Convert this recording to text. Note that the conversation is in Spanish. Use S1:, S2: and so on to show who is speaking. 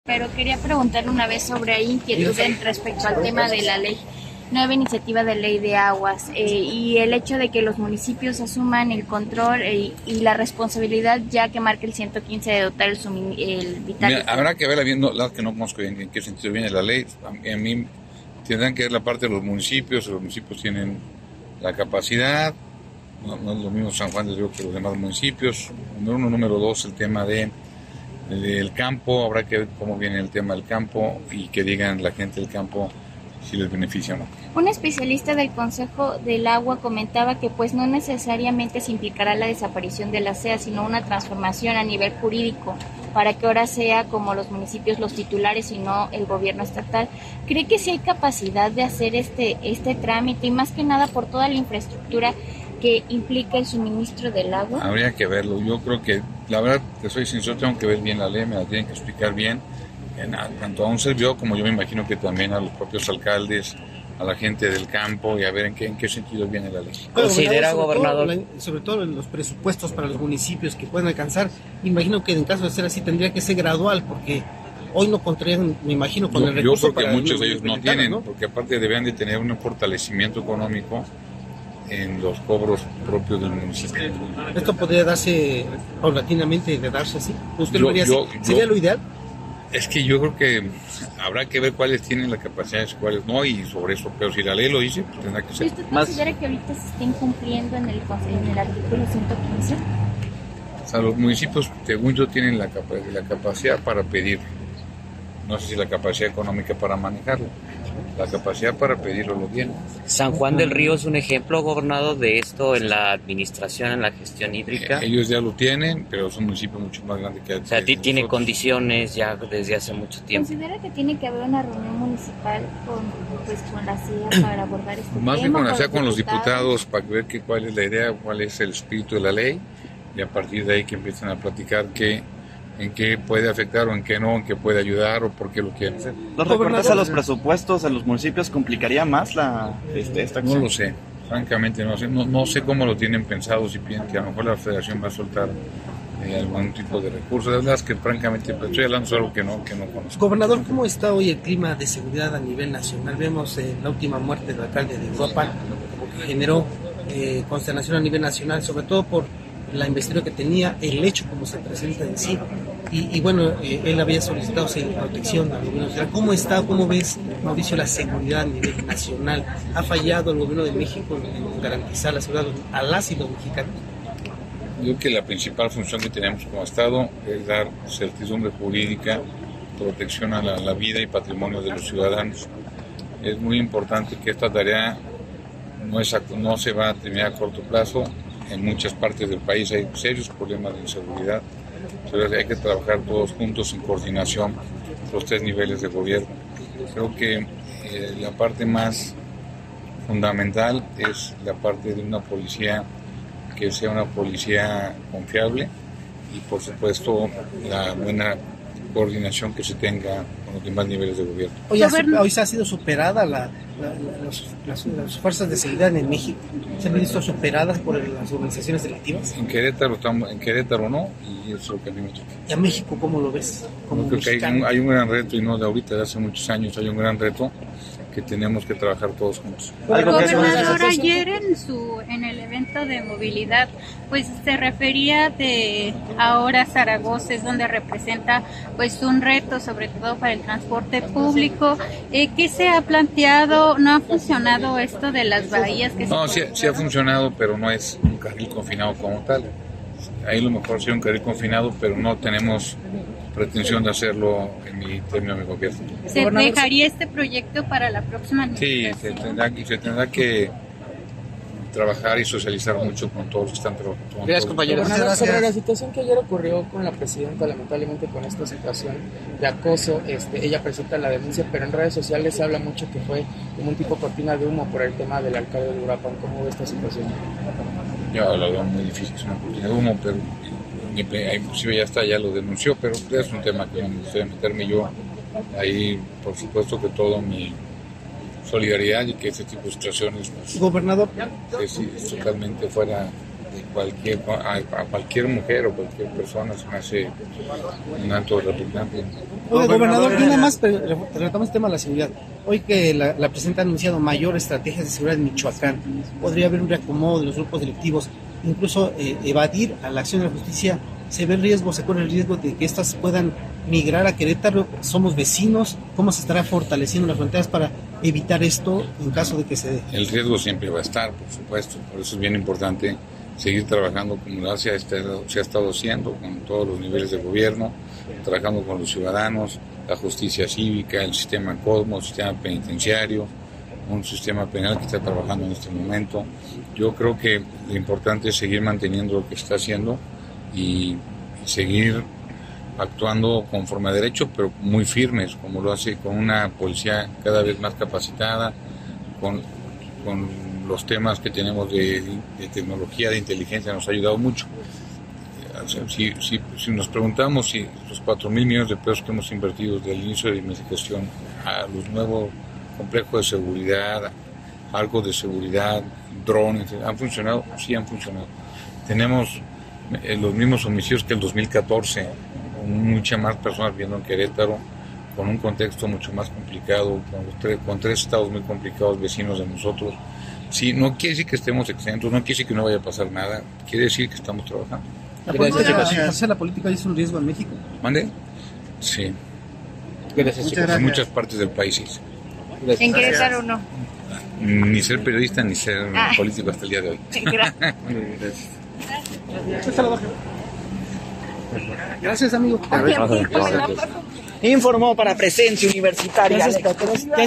S1: Pero quería preguntarle una vez sobre ahí inquietudes respecto al tema de la ley, nueva iniciativa de ley de aguas y el hecho de que los municipios asuman el control y la responsabilidad ya que marca el 115 de dotar el vital.
S2: Mira, habrá que verla viendo, las que no conozco bien en qué sentido viene la ley. A mí tendrán que ver la parte de los municipios tienen la capacidad, no es lo mismo San Juan del Río que los demás municipios. Número uno, número dos, el tema del campo, habrá que ver cómo viene el tema del campo y que digan la gente del campo si les beneficia o no.
S1: Un especialista del Consejo del Agua comentaba que pues no necesariamente se implicará la desaparición de la SEA, sino una transformación a nivel jurídico para que ahora sea como los municipios los titulares y no el gobierno estatal. ¿Cree que sí hay capacidad de hacer este trámite y más que nada por toda la infraestructura que implica el suministro del agua?
S2: Habría que verlo. Yo creo que, la verdad, que soy sincero, tengo que ver bien la ley, me la tienen que explicar bien, tanto a un servidor como yo me imagino que también a los propios alcaldes, a la gente del campo y a ver en qué sentido viene la ley.
S3: ¿Considera, gobernador?
S4: Sobre todo en los presupuestos para los municipios que pueden alcanzar, me imagino que en caso de ser así tendría que ser gradual, porque hoy no contarían, me imagino, con el recurso.
S2: Yo creo que muchos de ellos no tienen, ¿no? Porque aparte deberían de tener un fortalecimiento económico en los cobros propios del municipio.
S4: ¿Esto podría darse paulatinamente, de darse así? ¿Usted lo vería así? ¿Sería lo ideal?
S2: Es que yo creo que habrá que ver cuáles tienen la capacidad y cuáles no, y sobre eso, pero si la ley lo dice, pues tendrá que ser.
S1: ¿Y usted considera que ahorita se estén cumpliendo en el artículo 115?
S2: O sea, los municipios, según yo, tienen la capacidad para pedir. No sé si la capacidad económica para manejarlo. La capacidad para pedirlo lo tienen.
S3: San Juan del Río es un ejemplo, gobernador, de esto en la administración, en la gestión hídrica.
S2: Ellos ya lo tienen, pero es un municipio mucho más grande que...
S3: O sea, tiene condiciones ya desde hace mucho tiempo.
S1: ¿Considera que tiene que haber una reunión municipal con la CIA para abordar este tema?
S2: Más que con la CIA, con los diputados, para ver cuál es la idea, cuál es el espíritu de la ley, y a partir de ahí que empiezan a platicar en qué puede afectar o en qué no, en qué puede ayudar o por qué lo quieren hacer.
S5: ¿Los recortes a los presupuestos a los municipios complicaría más esta acción?
S2: No lo sé, francamente no sé. No sé cómo lo tienen pensado, si piensan que a lo mejor la federación va a soltar algún tipo de recursos. La verdad es que francamente estoy hablando de algo que no conozco.
S4: Gobernador, ¿cómo está hoy el clima de seguridad a nivel nacional? Vemos la última muerte del alcalde de Uruapan, como que generó consternación a nivel nacional, sobre todo por la investigación que tenía, el hecho como se presenta en sí, y bueno, él había solicitado protección al gobierno nacional. ¿Cómo está, cómo ves, Mauricio, la seguridad a nivel nacional? ¿Ha fallado el gobierno de México en garantizar la seguridad a las y los mexicanos?
S2: Yo creo que la principal función que tenemos como Estado es dar certidumbre jurídica, protección a la vida y patrimonio de los ciudadanos. Es muy importante que esta tarea no se va a terminar a corto plazo. En muchas partes del país hay serios problemas de inseguridad. Entonces hay que trabajar todos juntos en coordinación, los tres niveles de gobierno. Creo que la parte más fundamental es la parte de una policía que sea una policía confiable y por supuesto la buena coordinación que se tenga con los demás niveles de gobierno.
S4: Hoy se ha sido superada las fuerzas de seguridad en México. ¿Se han visto superadas por las organizaciones delictivas?
S2: En Querétaro no, y eso es lo que a mí me toca.
S4: ¿Y a México cómo lo ves?
S2: Creo que hay un gran reto, y no de ahorita, de hace muchos años, hay un gran reto que tenemos que trabajar todos juntos.
S6: El gobernador ayer en el evento de movilidad, pues se refería de ahora Zaragoza es donde representa pues un reto, sobre todo para el transporte público. ¿Qué se ha planteado? ¿No ha funcionado esto de las bahías?
S2: No, sí ha funcionado, pero no es un carril confinado como tal. Ahí lo mejor sería un carril confinado, pero no tenemos pretensión de hacerlo en mi término de gobierno.
S6: ¿Se dejaría este proyecto para la próxima administración?
S2: Sí, se tendrá que trabajar y socializar mucho con todos los que están trabajando.
S3: Gracias, compañeros.
S7: Sobre la situación que ayer ocurrió con la presidenta, lamentablemente con esta situación de acoso, ella presenta la denuncia, pero en redes sociales se habla mucho que fue como un tipo cortina de humo por el tema del alcalde de Uruapan. ¿Cómo ve esta situación?
S2: Yo lo veo muy difícil, es una cortina de humo, pero inclusive ya lo denunció, pero es un tema que no me gustaría meterme yo. Ahí, por supuesto que todo mi solidaridad y que este tipo de situaciones
S4: gobernador
S2: es totalmente fuera a cualquier mujer o cualquier persona se me hace un acto repugnante.
S4: Oye, gobernador, y nada más retomamos el tema de la seguridad. Hoy que la presidenta ha anunciado mayor estrategias de seguridad en Michoacán, podría haber un reacomodo de los grupos delictivos, incluso evadir a la acción de la justicia. ¿Se ve el riesgo, se corre el riesgo de que estas puedan migrar a Querétaro? Somos vecinos. ¿Cómo se estará fortaleciendo las fronteras para evitar esto en caso de que se dé?
S2: El riesgo siempre va a estar, por supuesto. Por eso es bien importante seguir trabajando como se ha estado haciendo con todos los niveles de gobierno, trabajando con los ciudadanos, la justicia cívica, el sistema Cosmos, el sistema penitenciario, un sistema penal que está trabajando en este momento. Yo creo que lo importante es seguir manteniendo lo que está haciendo y seguir actuando conforme a derecho, pero muy firmes, como lo hace con una policía cada vez más capacitada, con los temas que tenemos de tecnología, de inteligencia, nos ha ayudado mucho. Si nos preguntamos si los 4,000 millones de pesos que hemos invertido desde el inicio de mi gestión a los nuevos complejos de seguridad, algo de seguridad, drones, ¿han funcionado? Sí han funcionado. Tenemos los mismos homicidios que el 2014, muchas más personas viviendo en Querétaro, con un contexto mucho más complicado, con tres estados muy complicados vecinos de nosotros. Sí, no quiere decir que estemos exentos, no quiere decir que no vaya a pasar nada, quiere decir que estamos trabajando.
S4: ¿La política es un riesgo en México?
S2: ¿Mande? Sí.
S4: Gracias.
S2: En muchas partes del país, sí.
S1: En Querétaro no.
S2: Ni ser periodista ni ser político hasta el día de hoy.
S1: Gracias.
S4: Gracias, amigo.
S5: Informó para Presencia Universitaria.